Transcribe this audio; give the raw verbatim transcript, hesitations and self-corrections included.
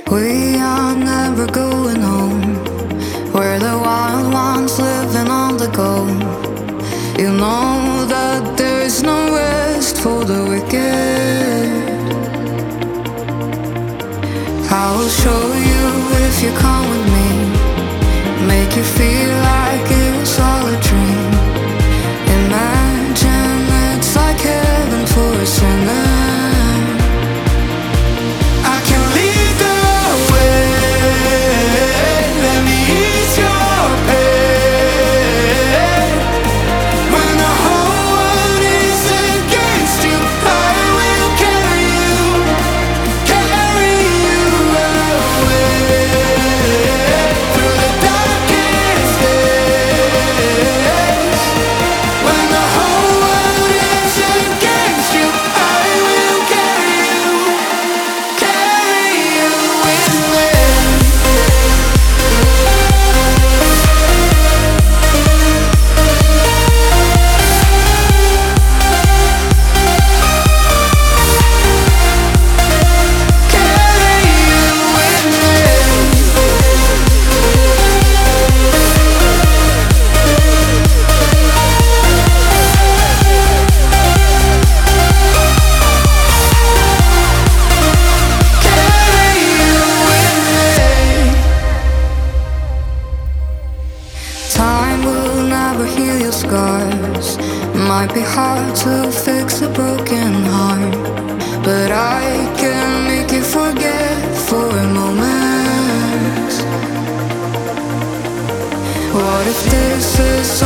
We are never going home, where the wild ones living on the go. You know that there is no rest for the wicked. I will show you if you come with me, make you feel like it was all a dream. Imagine it's like heaven for a sinner. I can lead the way, let me ease your pain. When the whole world is against you, I will carry you, carry you away. Through the darkest days, when the whole world is against you, I will carry you, carry you with me. Carry you with Carry you with me. Time will never heal your scars. Might be hard to fix a broken heart, but I can make you forget for a moment. What if this is